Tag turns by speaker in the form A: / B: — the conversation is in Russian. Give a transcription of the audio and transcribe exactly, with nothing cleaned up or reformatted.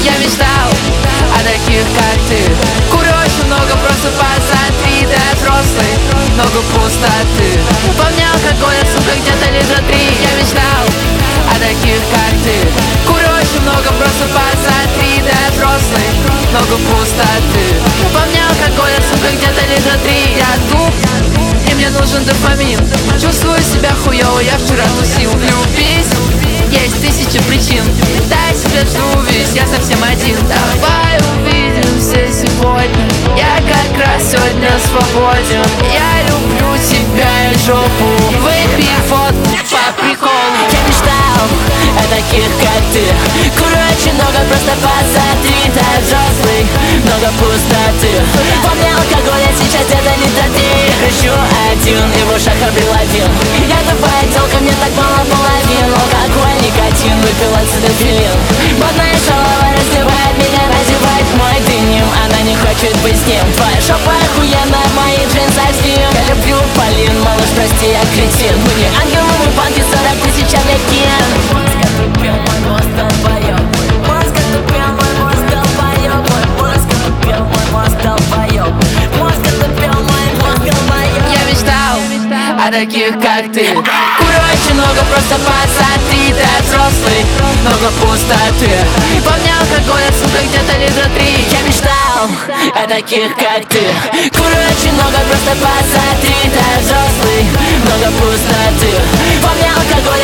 A: Я мечтал о таких, как ты. Курю очень много, просыпаться от три до взрослый. Много пустоты. По мне алкоголя, сука, где-то литра три. Я мечтал о таких, как ты. Курю очень много, просыпаться от три до взрослый. Много пустоты. По мне алкоголя, сука, где-то литра три. Я туп, и мне нужен дофамин. Чувствую себя хуёво, я вчера тусил. Любить есть тысячи причин. Дай себе весь, я совсем один. Давай увидимся сегодня. Я как раз сегодня свободен. Я люблю тебя и жопу. Выпей фотку по приколу.
B: Я мечтал о таких, как ты. Курю очень много, просто посмотри. Да, взрослый, много пустоты. По мне алкоголя сейчас где-то литра три. Хрущу один и в ушах обрелодин. Я тупая телка, мне так мало половин. Алкоголь, никотин, выпила цидофилин. Модная шалава раздевает меня, надевает мой деним. Она не хочет быть с ним. Твоя шопа охуенная, мои джинсы спин. Я люблю Полин, малыш, прости, я кретин. Мы не ангелы, мы банки, сорок тысяч Амлякин. Мозг отупел, мой мозг долбоёб. Мозг отупел, мой мозг долбоёб. Мой мозг отупел, мой мозг долбоёб. Мозг отупел, мой мозг долбоёб.
A: Я мечтал о таких, как ты. Курю очень много, просто посмотри. Да, взрослый, много пустоты. По мне алкоголя, сука, где-то литра три.
B: Я мечтал о таких, как ты. Курю очень много, просто посмотри. Да, взрослый, много пустоты. По мне алкоголя,